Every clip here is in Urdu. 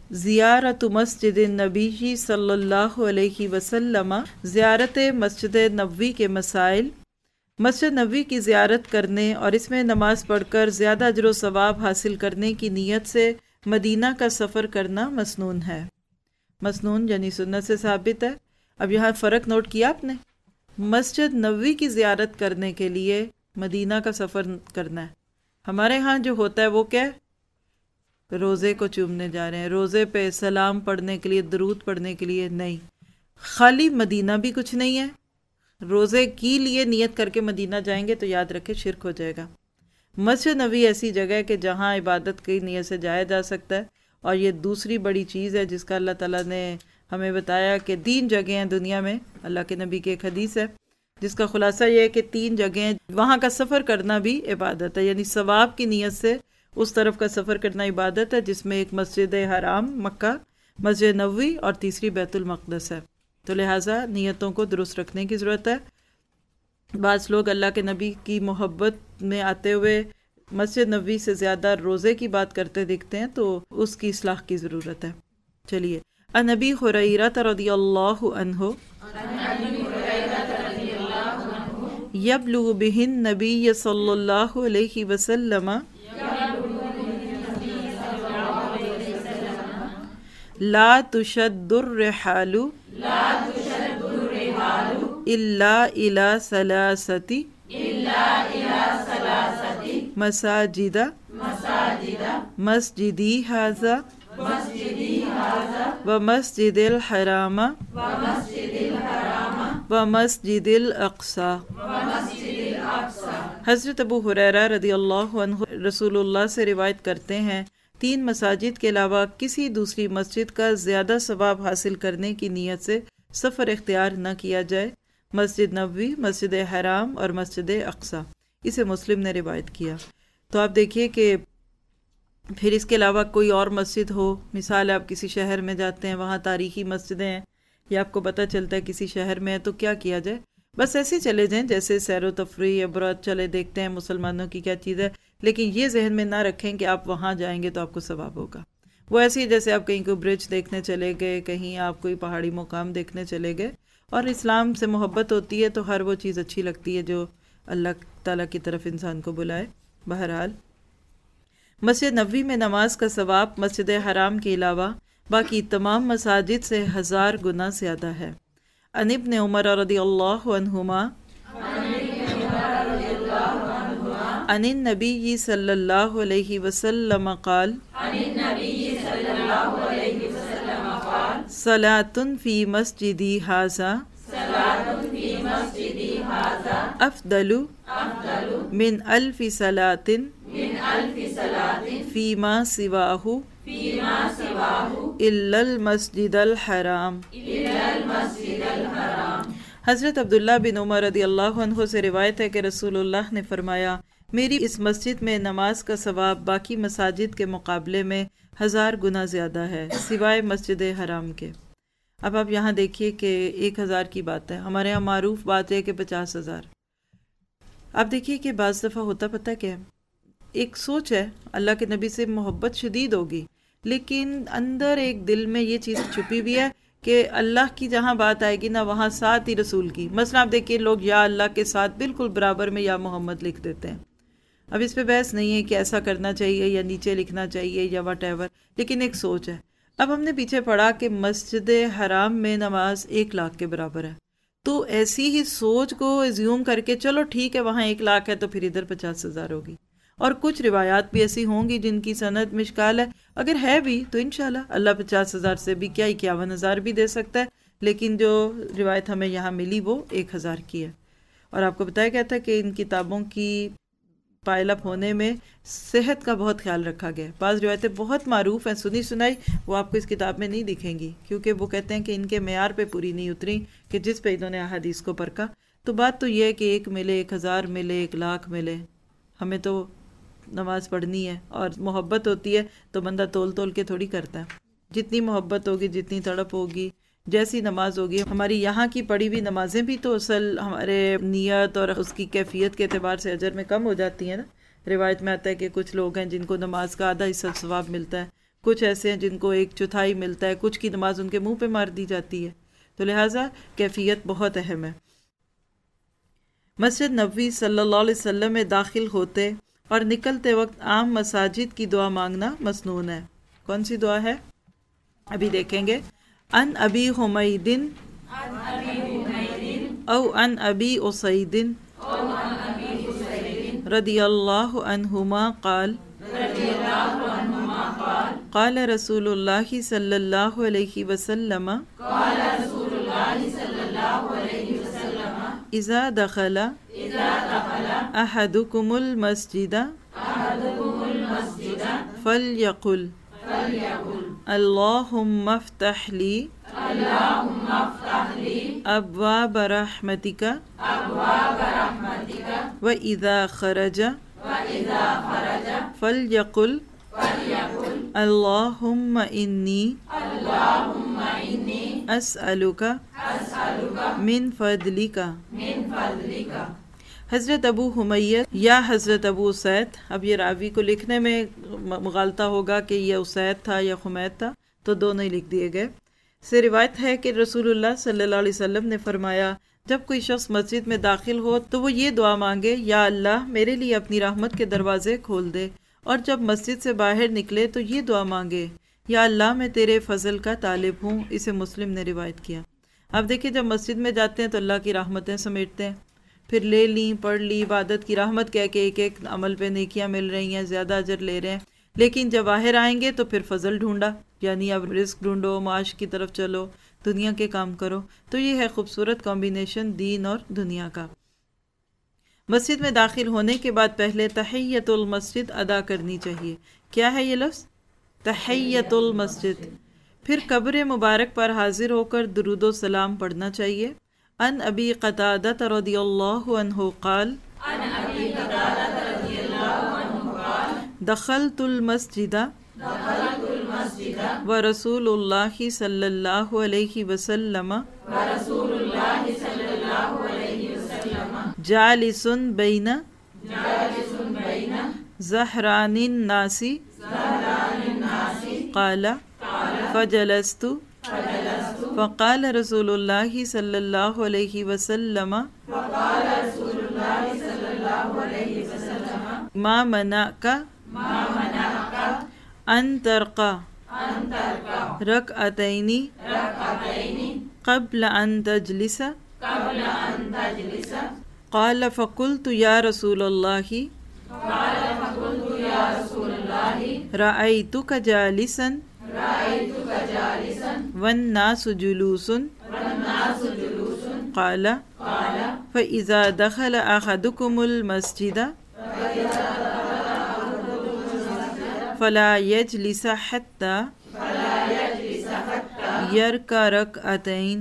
زیارت مسجد النبی صلی اللہ علیہ وسلم، زیارت مسجد نبوی کے مسائل۔ مسجد نبوی کی زیارت کرنے اور اس میں نماز پڑھ کر زیادہ اجر و ثواب حاصل کرنے کی نیت سے مدینہ کا سفر کرنا مسنون ہے۔ مسنون یعنی سنت سے ثابت ہے۔ اب یہاں فرق نوٹ کیا آپ نے، مسجد نبوی کی زیارت کرنے کے لیے مدینہ کا سفر کرنا ہے۔ ہمارے ہاں جو ہوتا ہے وہ کیا ہے؟ روزے کو چومنے جا رہے ہیں، روزے پہ سلام پڑھنے کے لیے، درود پڑھنے کے لیے نہیں۔ خالی مدینہ بھی کچھ نہیں ہے، روزے کی لیے نیت کر کے مدینہ جائیں گے تو یاد رکھے شرک ہو جائے گا۔ مسجد نبوی ایسی جگہ ہے کہ جہاں عبادت کی نیت سے جایا جا سکتا ہے، اور یہ دوسری بڑی چیز ہے جس کا اللہ تعالیٰ نے ہمیں بتایا کہ 3 جگہیں ہیں دنیا میں۔ اللہ کے نبی کی ایک حدیث ہے جس کا خلاصہ یہ ہے کہ 3 جگہیں، وہاں کا سفر کرنا بھی عبادت ہے، یعنی ثواب کی نیت سے اس طرف کا سفر کرنا عبادت ہے، جس میں ایک مسجد حرام مکہ، مسجد نبوی، اور تیسری بیت المقدس ہے۔ تو لہٰذا نیتوں کو درست رکھنے کی ضرورت ہے۔ بعض لوگ اللہ کے نبی کی محبت میں آتے ہوئے مسجد نبوی سے زیادہ روزے کی بات کرتے دکھتے ہیں، تو اس کی اصلاح کی ضرورت ہے۔ چلیے، عن ابی ہریرہ رضی اللہ عنہ یبلغ بہ النبی صلی اللہ علیہ وسلم لا تشد الرحال الا الى ثلاثۃ مساجد مسجدی ھذا ومسجد الحرام ومسجد الاقصی۔ حضرت ابو ہریرہ رضی اللہ عنہ رسول اللہ سے روایت کرتے ہیں، 3 مساجد کے علاوہ کسی دوسری مسجد کا زیادہ ثواب حاصل کرنے کی نیت سے سفر اختیار نہ کیا جائے، مسجد نبوی، مسجد حرام اور مسجد اقصی۔ اسے مسلم نے روایت کیا۔ تو آپ دیکھیے کہ پھر اس کے علاوہ کوئی اور مسجد ہو، مثال آپ کسی شہر میں جاتے ہیں، وہاں تاریخی مسجدیں ہیں، یا آپ کو پتہ چلتا ہے کسی شہر میں ہے، تو کیا کیا جائے؟ بس ایسے چلے جائیں جیسے سیر و تفریح عبرت، چلے دیکھتے ہیں مسلمانوں کی کیا چیز ہے، لیکن یہ ذہن میں نہ رکھیں کہ آپ وہاں جائیں گے تو آپ کو ثواب ہوگا۔ وہ ایسے ہی جیسے آپ کہیں کوئی برج دیکھنے چلے گئے، کہیں آپ کوئی پہاڑی مقام دیکھنے چلے گئے، اور اسلام سے محبت ہوتی ہے تو ہر وہ چیز اچھی لگتی ہے جو اللہ تعالیٰ کی طرف انسان کو بلائے۔ بہرحال مسجد نبوی میں نماز کا ثواب مسجد حرام کے علاوہ باقی تمام مساجد سے 1000 گنا زیادہ ہے۔ عن ابن عمر رضی اللہ عنہما عن النبی صلی اللہ علیہ وسلم قال صلاة فی مسجدی ھذا افضل من 1000 صلاة فیما سواہ الا المسجد الحرام۔ حضرت عبداللہ بن عمر رضی اللہ عنہ سے روایت ہے کہ رسول اللہ نے فرمایا، میری اس مسجد میں نماز کا ثواب باقی مساجد کے مقابلے میں 1000 گنا زیادہ ہے، سوائے مسجد حرام کے۔ اب آپ یہاں دیکھیے کہ 1000 کی بات ہے، ہمارے یہاں معروف بات ہے کہ 50,000۔ آپ دیکھیے کہ بعض دفعہ ہوتا پتہ کیا ہے، ایک سوچ ہے اللہ کے نبی سے محبت شدید ہوگی، لیکن اندر ایک دل میں یہ چیز چھپی ہوئی ہے کہ اللہ کی جہاں بات آئے گی نا وہاں ساتھ ہی رسول کی۔ مثلا آپ دیکھیے لوگ یا اللہ کے ساتھ بالکل برابر میں یا محمد لکھ دیتے ہیں۔ اب اس پہ بحث نہیں ہے کہ ایسا کرنا چاہیے یا نیچے لکھنا چاہیے یا واٹ ایور، لیکن ایک سوچ ہے۔ اب ہم نے پیچھے پڑھا کہ مسجد حرام میں نماز 1,00,000 کے برابر ہے، تو ایسی ہی سوچ کو ایزیوم کر کے چلو ٹھیک ہے وہاں 1,00,000 ہے تو پھر ادھر 50,000 ہوگی۔ اور کچھ روایات بھی ایسی ہوں گی جن کی سند مشکال ہے، اگر ہے بھی تو انشاءاللہ اللہ 50,000 سے بھی کیا 51,000 بھی دے سکتا ہے، لیکن جو روایت ہمیں یہاں ملی وہ 1,000 کی ہے۔ اور آپ کو بتایا گیا تھا کہ ان کتابوں کی پائل اپ ہونے میں صحت کا بہت خیال رکھا گیا ہے۔ بعض روایتیں بہت معروف ہیں، سنی سنائی، وہ آپ کو اس کتاب میں نہیں دکھیں گی، کیونکہ وہ کہتے ہیں کہ ان کے معیار پہ پوری نہیں اتری کہ جس پہ انہوں نے احادیث کو پرکھا۔ تو بات تو یہ ہے کہ 1 ملے، 1,000 ملے، 1,00,000 ملے، ہمیں تو نماز پڑھنی ہے، اور محبت ہوتی ہے تو بندہ تول تول کے تھوڑی کرتا ہے۔ جتنی محبت ہوگی، جتنی تڑپ ہوگی، جیسی نماز ہوگی، ہماری یہاں کی پڑھی ہوئی نمازیں بھی تو اصل ہمارے نیت اور اس کی کیفیت کے اعتبار سے اجر میں کم ہو جاتی ہیں نا۔ روایت میں آتا ہے کہ کچھ لوگ ہیں جن کو نماز کا آدھا حصہ ثواب ملتا ہے، کچھ ایسے ہیں جن کو 1/4 ملتا ہے، کچھ کی نماز ان کے منہ پہ مار دی جاتی ہے، تو لہٰذا کیفیت بہت اہم ہے۔ مسجد نبوی صلی اللہ علیہ وسلم میں داخل ہوتے اور نکلتے وقت عام مساجد کی دعا مانگنا مسنون ہے۔ کون سی دعا ہے؟ ابھی دیکھیں گے۔ ان ابی حمید او ان ابی اسید رضی اللہ عنہما قال قال رسول اللہ صلی اللہ علیہ وسلم اذا دخل احدکم المسجد فلیقل اللہم افتح لی ابواب رحمتک وَإِذَا خَرَجَ فَلْيَقُلْ اللَّهُمَّ إِنِّي أَسْأَلُكَ مِنْ فَضْلِكَ۔ حضرت ابو حمیت یا حضرت ابو اسید، اب یہ راوی کو لکھنے میں مغالطہ ہوگا کہ یہ اسید تھا یا حمید تھا، تو دونوں ہی لکھ دیے گئے، سے روایت ہے کہ رسول اللہ صلی اللہ علیہ وسلم نے فرمایا جب کوئی شخص مسجد میں داخل ہو تو وہ یہ دعا مانگے، یا اللہ میرے لیے اپنی رحمت کے دروازے کھول دے، اور جب مسجد سے باہر نکلے تو یہ دعا مانگے، یا اللہ میں تیرے فضل کا طالب ہوں۔ اسے مسلم نے روایت کیا۔ اب دیکھیں جب مسجد میں جاتے ہیں تو اللہ کی رحمتیں سمیٹتے ہیں، پھر لے لیں، پڑھ لی، عبادت کی رحمت کہہ کے ایک ایک عمل پہ نیکیاں مل رہی ہیں، زیادہ اجر لے رہے ہیں، لیکن جب باہر آئیں گے تو پھر فضل ڈھونڈا، یعنی اب رزق ڈھونڈو، معاش کی طرف چلو، دنیا کے کام کرو۔ تو یہ ہے خوبصورت کمبینیشن دین اور دنیا کا۔ مسجد میں داخل ہونے کے بعد پہلے تحیت المسجد ادا کرنی چاہیے۔ کیا ہے یہ لفظ؟ تحیت المسجد۔ پھر قبر مبارک پر حاضر ہو کر درود و سلام پڑھنا چاہیے۔ ان ابی قتادہ رضی اللہ عنہ قال دخلت المسجد ورسول اللہ صلی اللہ علیہ وسلم جالس بین زہران الناس قال فجلست فقال رسول اللہ صلی اللہ علیہ وسلم ما منعک ان ترقى رکعتین قبل ان تجلس قال فقلت یا رسول اللہ رأیتک جالسا والناس جلوس قال فإذا دخل أحدكم المسجد فلا يجلس حتى يركع ركعتين۔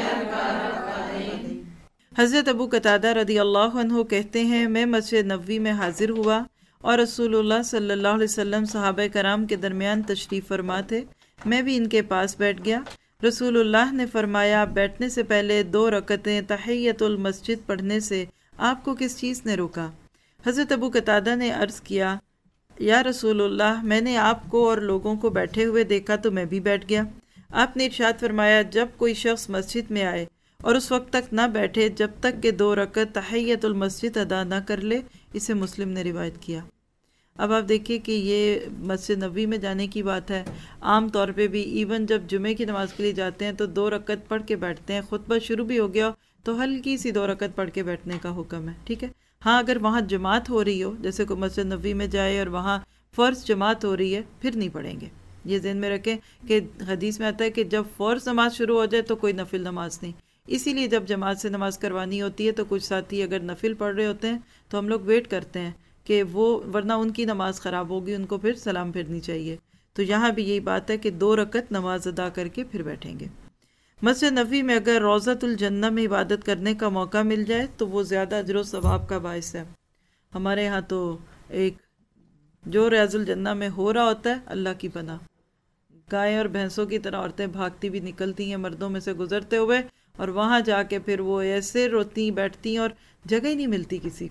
حضرت ابو قتادہ رضی اللہ عنہ کہتے ہیں میں مسجد نبوی میں حاضر ہوا اور رسول اللہ صلی اللہ علیہ وسلم صحابہ کرام کے درمیان تشریف فرما تھے، میں بھی ان کے پاس بیٹھ گیا۔ رسول اللہ نے فرمایا بیٹھنے سے پہلے 2 رکعتیں تحیت المسجد پڑھنے سے آپ کو کس چیز نے روکا؟ حضرت ابو قتادہ نے عرض کیا یا رسول اللہ میں نے آپ کو اور لوگوں کو بیٹھے ہوئے دیکھا تو میں بھی بیٹھ گیا۔ آپ نے ارشاد فرمایا جب کوئی شخص مسجد میں آئے اور اس وقت تک نہ بیٹھے جب تک کہ 2 رکعت تحیت المسجد ادا نہ کر لے، اسے مسلم نے روایت کیا۔ اب آپ دیکھیے کہ یہ مسجد نبوی میں جانے کی بات ہے، عام طور پہ بھی ایون جب جمعے کی نماز کے لیے جاتے ہیں تو 2 رکعت پڑھ کے بیٹھتے ہیں، خطبہ شروع بھی ہو گیا تو ہلکی سی 2 رکعت پڑھ کے بیٹھنے کا حکم ہے، ٹھیک ہے۔ ہاں اگر وہاں جماعت ہو رہی ہو، جیسے کوئی مسجد نبوی میں جائے اور وہاں فرض جماعت ہو رہی ہے، پھر نہیں پڑھیں گے۔ یہ ذہن میں رکھیں کہ حدیث میں آتا ہے کہ جب فرض نماز شروع ہو جائے تو کوئی نفل نماز نہیں، اسی لیے جب جماعت سے نماز کروانی ہوتی ہے تو کچھ ساتھی اگر نفل پڑھ رہے ہوتے ہیں تو ہم لوگ ویٹ کرتے ہیں کہ وہ ورنہ ان کی نماز خراب ہوگی، ان کو پھر سلام پھرنی چاہیے۔ تو یہاں بھی یہی بات ہے کہ 2 رکعت نماز ادا کر کے پھر بیٹھیں گے۔ مسجد نبوی میں اگر روضۃ الجنہ میں عبادت کرنے کا موقع مل جائے تو وہ زیادہ اجر و ثواب کا باعث ہے۔ ہمارے ہاں تو ایک جو ریاض الجنہ میں ہو رہا ہوتا ہے اللہ کی پناہ، گائے اور بھینسوں کی طرح عورتیں بھاگتی بھی نکلتی ہیں مردوں میں سے گزرتے ہوئے، اور وہاں جا کے پھر وہ ایسے روتی بیٹھتی ہیں اور جگہ ہی نہیں ملتی کسی کو،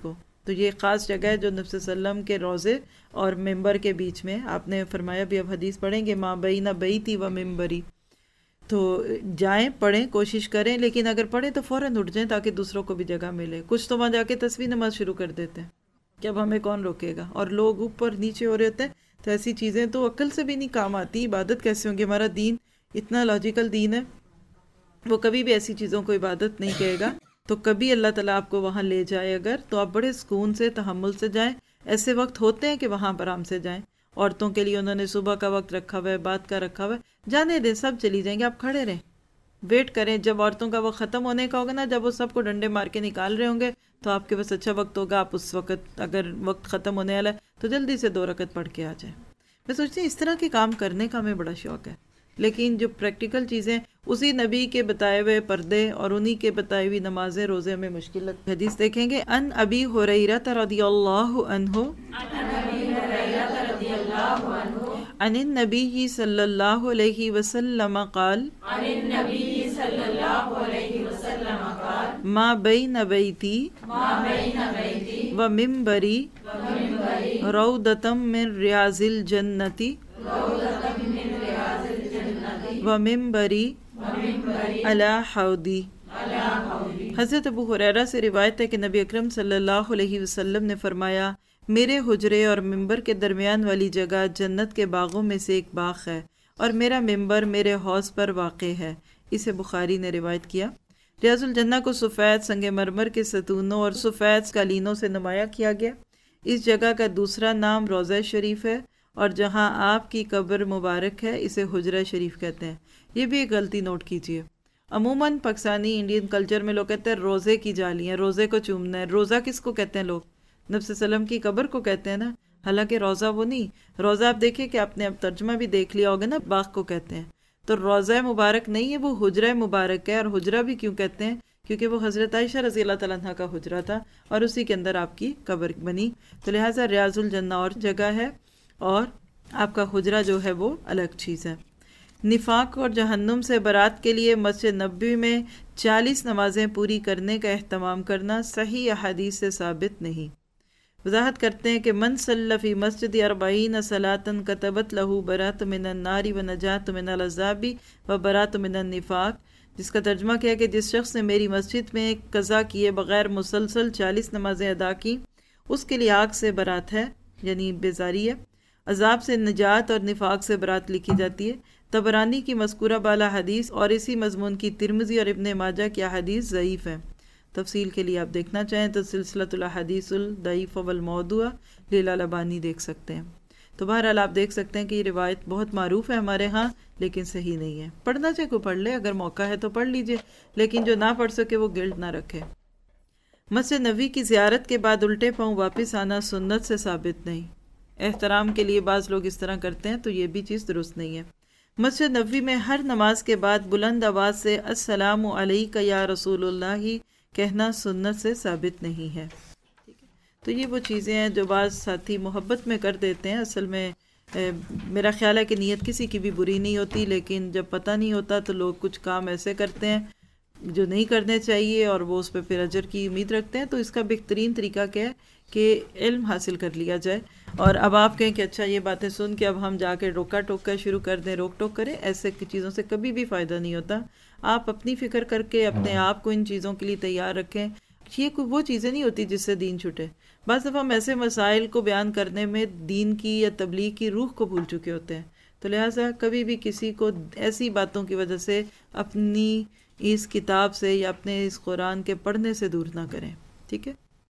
تو یہ خاص جگہ ہے جو نبی صلی اللہ علیہ وسلم کے روضے اور ممبر کے بیچ میں، آپ نے فرمایا بھی، اب حدیث پڑھیں گے، ماں بین بیتی و ممبری، تو جائیں پڑھیں، کوشش کریں، لیکن اگر پڑھیں تو فوراً اٹھ جائیں تاکہ دوسروں کو بھی جگہ ملے۔ کچھ تو وہاں جا کے تسبیح نماز شروع کر دیتے ہیں کہ اب ہمیں کون روکے گا، اور لوگ اوپر نیچے ہو رہے ہوتے ہیں، تو ایسی چیزیں تو عقل سے بھی نہیں کام آتی۔ عبادت کیسے ہوں گی؟ ہمارا دین اتنا لاجیکل دین ہے، وہ کبھی بھی ایسی چیزوں کو عبادت نہیں کہے گا۔ تو کبھی اللہ تعالیٰ آپ کو وہاں لے جائے اگر، تو آپ بڑے سکون سے، تحمل سے جائیں۔ ایسے وقت ہوتے ہیں کہ وہاں آرام سے جائیں۔ عورتوں کے لیے انہوں نے صبح کا وقت رکھا ہوا ہے، بات کا رکھا ہوا ہے، جانے دیں، سب چلی جائیں گے، آپ کھڑے رہیں، ویٹ کریں جب عورتوں کا وقت ختم ہونے کا ہوگا نا، جب وہ سب کو ڈنڈے مار کے نکال رہے ہوں گے، تو آپ کے پاس اچھا وقت ہوگا، آپ اس وقت اگر وقت ختم ہونے والا ہے تو جلدی سے 2 رکعت پڑھ کے آ جائیں۔ میں سوچتی ہوں اس طرح کے کام کرنے کا ہمیں بڑا شوق ہے، لیکن جو پریکٹیکل چیزیں، اسی نبی کے بتائے ہوئے پردے اور انہی کے بتائی ہوئی نمازیں، روزے ہمیں مشکل لگتی۔ حدیث دیکھیں گے، ان ابی ہریرہ رضی اللہ عنہ عن النبی صلی اللہ علیہ وسلم قال ما بین بیتی و ممبری روضۃ من ریاض الجنۃ و ممبری علی حوضی۔ حضرت ابو ہریرہ سے روایت ہے کہ نبی اکرم صلی اللہ علیہ وسلم نے فرمایا، میرے حجرے اور ممبر کے درمیان والی جگہ جنت کے باغوں میں سے ایک باغ ہے، اور میرا ممبر میرے حوض پر واقع ہے۔ اسے بخاری نے روایت کیا۔ ریاض الجنہ کو سفید سنگ مرمر کے ستونوں اور سفید قالینوں سے نمایاں کیا گیا۔ اس جگہ کا دوسرا نام روضہ شریف ہے، اور جہاں آپ کی قبر مبارک ہے اسے حجرہ شریف کہتے ہیں۔ یہ بھی ایک غلطی نوٹ کیجیے، عموماً پاکستانی انڈین کلچر میں لوگ کہتے ہیں روزے کی جالی ہیں، روزے کو چومنا ہے۔ روزہ کس کو کہتے ہیں؟ لوگ نبی صلی اللہ علیہ وسلم کی قبر کو کہتے ہیں نا، حالانکہ روزہ وہ نہیں۔ روزہ آپ دیکھیں کہ آپ نے اب ترجمہ بھی دیکھ لیا ہوگا نا، باغ کو کہتے ہیں، تو روزہ مبارک نہیں ہے، وہ حجرہ مبارک ہے۔ اور حجرہ بھی کیوں کہتے ہیں؟ کیونکہ وہ حضرت عائشہ رضی اللہ تعالیٰ عنہ کا حجرہ تھا، اور اسی کے اندر آپ کی قبر بنی، تو لہٰذا ریاض الجنہ اور جگہ ہے، اور آپ کا حجرہ جو ہے وہ الگ چیز ہے۔ نفاق اور جہنم سے برات کے لیے مسجد نبوی میں 40 نمازیں پوری کرنے کا اہتمام کرنا صحیح احادیث سے ثابت نہیں۔ وضاحت کرتے ہیں کہ من صلی فی مسجد 40 صلاۃ کتبت لہ برات من النار و نجات من العذاب و برات من النفاق، جس کا ترجمہ کیا کہ جس شخص نے میری مسجد میں قضا کیے بغیر مسلسل 40 نمازیں ادا کی، اس کے لیے آگ سے برات ہے، یعنی بیزاری ہے، عذاب سے نجات اور نفاق سے برات لکھی جاتی ہے۔ طبرانی کی مذکورہ بالا حدیث اور اسی مضمون کی ترمذی اور ابن ماجہ کی حدیث ضعیف ہے۔ تفصیل کے لیے آپ دیکھنا چاہیں تو سلسلۃ الاحادیث الضعیف والموضوع للالبانی دیکھ سکتے ہیں۔ تو بہرحال آپ دیکھ سکتے ہیں کہ یہ روایت بہت معروف ہے ہمارے ہاں، لیکن صحیح نہیں ہے۔ پڑھنا چاہے کوئی پڑھ لے، اگر موقع ہے تو پڑھ لیجئے، لیکن جو نہ پڑھ سکے وہ گلٹ نہ رکھے۔ مسجد نبوی کی زیارت کے بعد الٹے پاؤں واپس آنا سنت سے ثابت نہیں۔ احترام کے لیے بعض لوگ اس طرح کرتے ہیں، تو یہ بھی چیز درست نہیں ہے۔ مسجد نبوی میں ہر نماز کے بعد بلند آواز سے السلام علیک یا رسول اللہ کہنا سنت سے ثابت نہیں ہے۔ تو یہ وہ چیزیں ہیں جو بعض ساتھی محبت میں کر دیتے ہیں۔ اصل میں میرا خیال ہے کہ نیت کسی کی بھی بری نہیں ہوتی، لیکن جب پتہ نہیں ہوتا تو لوگ کچھ کام ایسے کرتے ہیں جو نہیں کرنے چاہیے، اور وہ اس پہ پھر اجر کی امید رکھتے ہیں۔ تو اس کا بہترین طریقہ کیا ہے کہ علم حاصل کر لیا جائے، اور اب آپ کہیں کہ اچھا یہ باتیں سن کے اب ہم جا کے روکا ٹوکا شروع کر دیں، روک ٹوک کریں، ایسے چیزوں سے کبھی بھی فائدہ نہیں ہوتا۔ آپ اپنی فکر کر کے اپنے آپ کو ان چیزوں کے لیے تیار رکھیں۔ یہ کوئی وہ چیزیں نہیں ہوتی جس سے دین چھوٹے۔ بعض دفعہ ہم ایسے مسائل کو بیان کرنے میں دین کی یا تبلیغ کی روح کو بھول چکے ہوتے ہیں، تو لہٰذا کبھی بھی کسی کو ایسی باتوں کی وجہ سے اپنی اس کتاب سے یا اپنے اس قرآن کے پڑھنے سے دور نہ کریں، ٹھیک ہے۔